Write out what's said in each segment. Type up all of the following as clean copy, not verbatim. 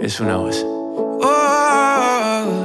es una voz. Oh,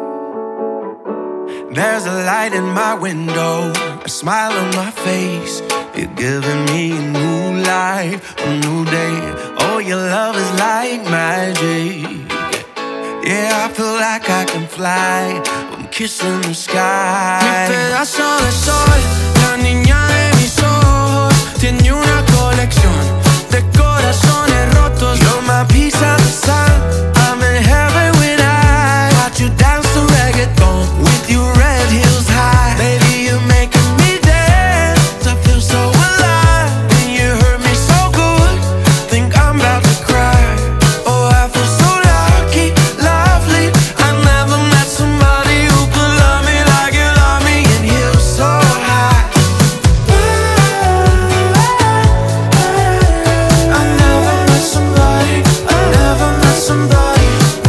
there's a light in my window, a smile on my face. You're giving me a new life, a new day. Oh, your love is like magic. Yeah, I feel like I can fly. I'm kissing the sky. Mi pedazo de sol, la niña de mis ojos, tiene una colección de corazones rotos. You're my piece of the sun. I'm in heaven when I watch you dance to reggaeton with your red heels high. Baby, you're making me dance. I feel so alive. And you hurt me so good. Think I'm about to cry. Oh, I feel so lucky, lovely. I never met somebody who could love me like you love me, and you so high. I never met somebody. I never met somebody.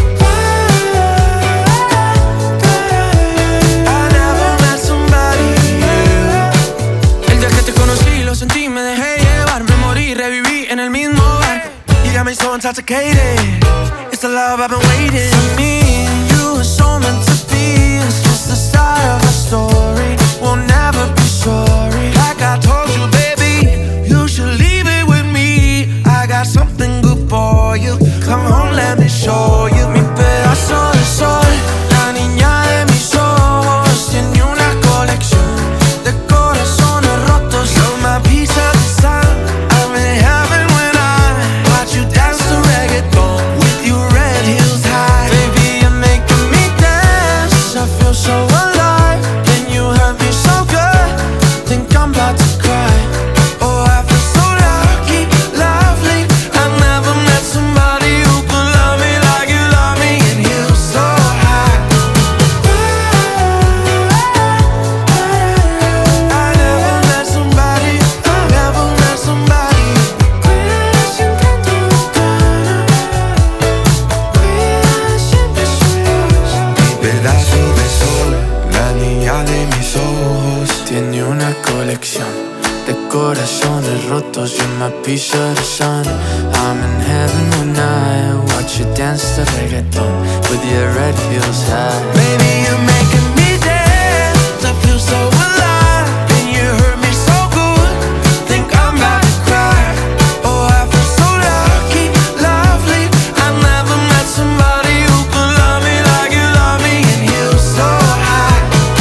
I never met somebody. El día que te conocí lo sentí, me dejé llevar, me morí, reviví en el mismo bar. You got me so intoxicated. It's the love I've been waiting. For me and you are so meant to be. It's just the start of a story. We'll never be sorry. Like I told you, baby, you should leave it with me. I got something good for you. Come on, let me show you. Mi pedazo de sol, la niña de mis ojos, tiene una colección de corazones rotos. You're my piece of the sun. I'm in heaven when I watch you dance to reggaeton with your red heels high. Baby, you're making me dance. I feel so alive. And you hurt me so good. Think I'm about to cry. Oh, I feel so lucky, lovely. I never met somebody who could love me like you love me, and you so high. I never met somebody. I never met somebody. Cuídala sin que tú ganas. Cuídala siempre solos. Mi pedazo de sol, la niña de mis ojos, tiene una colección de corazones rotos. You're my piece of the sun. I'm in heaven when I watch you dance to reggaeton with your red heels high. Baby, you're making me dance. I feel so alive. And you hurt me so good. Think I'm about to cry. Oh, I feel so lucky, lovely. I never met somebody who could love me like you love me, and you so high.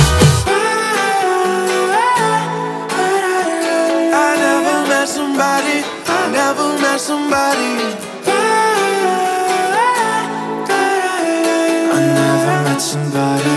I never met somebody. I never met somebody. I never met somebody.